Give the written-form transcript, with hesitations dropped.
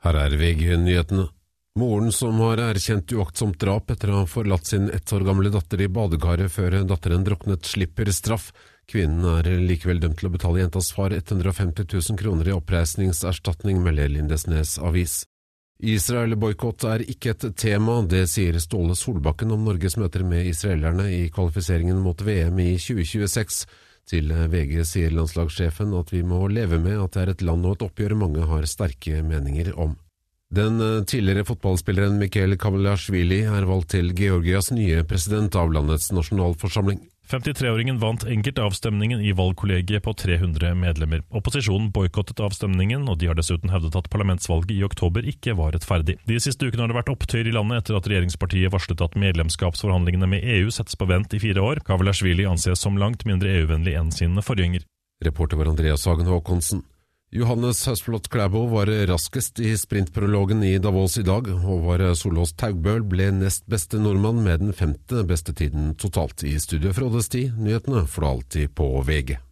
Her er VG-nyhetene. Moren som har erkjent uaktsomt drap etter å ha forlatt sin 1 år gamle datter i badekaret før datteren druknet, slipper straff. Kvinnen er likevel dømt til å betale jentas far 150 000 kroner i oppreisningserstatning, melder Lindesnes avis. Israel-boykott er ikke et tema, det sier Ståle Solbakken om Norges møter med israelerne i kvalifiseringen mot VM i 2026. Til VG sier landslagssjefen at vi må leve med at det er et land og et oppgjør mange har sterke meninger om. Den tidligere fotballspilleren Mikhail Kavelasjvili er valgt til Georgias nye president av landets nasjonalforsamling. 53-åringen vant enkeltavstemningen i valgkollegiet på 300 medlemmer. Opposisjonen boykottet avstemningen, og de har dessuten hevdet at parlamentsvalget i oktober ikke var rettferdig. De siste ukene har det vært opptøyer i landet etter at regjeringspartiet varslet at medlemskapsforhandlingene med EU settes på vent i 4 år. Kavelasjvili anses som langt mindre EU-vennlig enn sine forgjenger. Reporter var Andreas Hagen Håkonsen. Johannes Høsflot Klæbo var raskest i sprintprologen i Davos i dag. Håvard Solås Taugbøl ble nest beste nordmann med den 5. beste tiden totalt. I studio Frode Sti, nyhetene for alltid på VG.